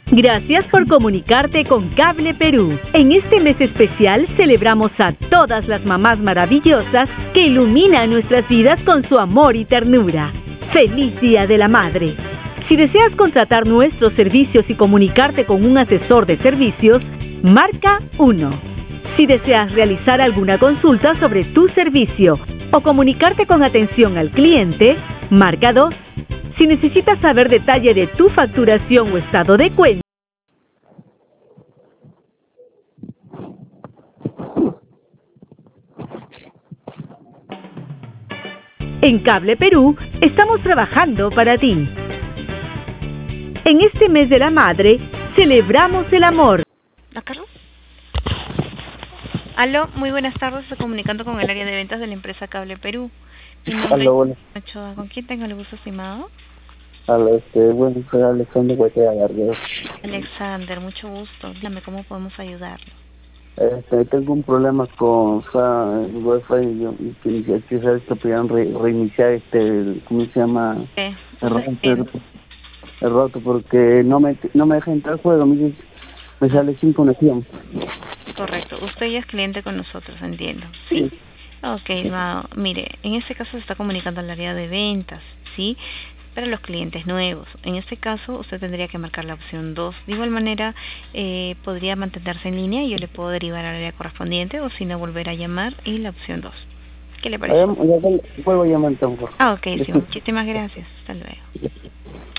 Gracias por comunicarte con Cable Perú. En este mes especial celebramos a todas las mamás maravillosas que iluminan nuestras vidas con su amor y ternura. ¡Feliz Día de la Madre! Si deseas contratar nuestros servicios y comunicarte con un asesor de servicios, marca 1. Si deseas realizar alguna consulta sobre tu servicio o comunicarte con atención al cliente, marca 2. Si necesitas saber detalle de tu facturación o estado de cuenta, en Cable Perú estamos trabajando para ti. En este mes de la madre, celebramos el amor. ¿A Carlos? Aló, muy buenas tardes, estoy comunicando con el área de ventas de la empresa Cable Perú. Mi nombre Aló, bueno. es Ochoa. ¿Con quién tengo el gusto, estimado? Aló, bueno, soy Alexander Guatea Garrido. Alexander, mucho gusto. Dígame cómo podemos ayudarlo. Tengo un problema con el Wi-Fi. Yo quisiera que pudieran reiniciar ¿cómo se llama? El roto, porque no me deja entrar al juego, me sale sin conexión. Correcto, usted ya es cliente con nosotros, entiendo. ¿Sí? Ok, estimado. Mire, en este caso se está comunicando al área de ventas, ¿sí? Para los clientes nuevos. En este caso, usted tendría que marcar la opción 2. De igual manera, podría mantenerse en línea y yo le puedo derivar al área correspondiente, o si no, volver a llamar y la opción 2. ¿Qué le parece? Vuelvo a llamar entonces. Ok, sí, muchísimas gracias. Hasta luego.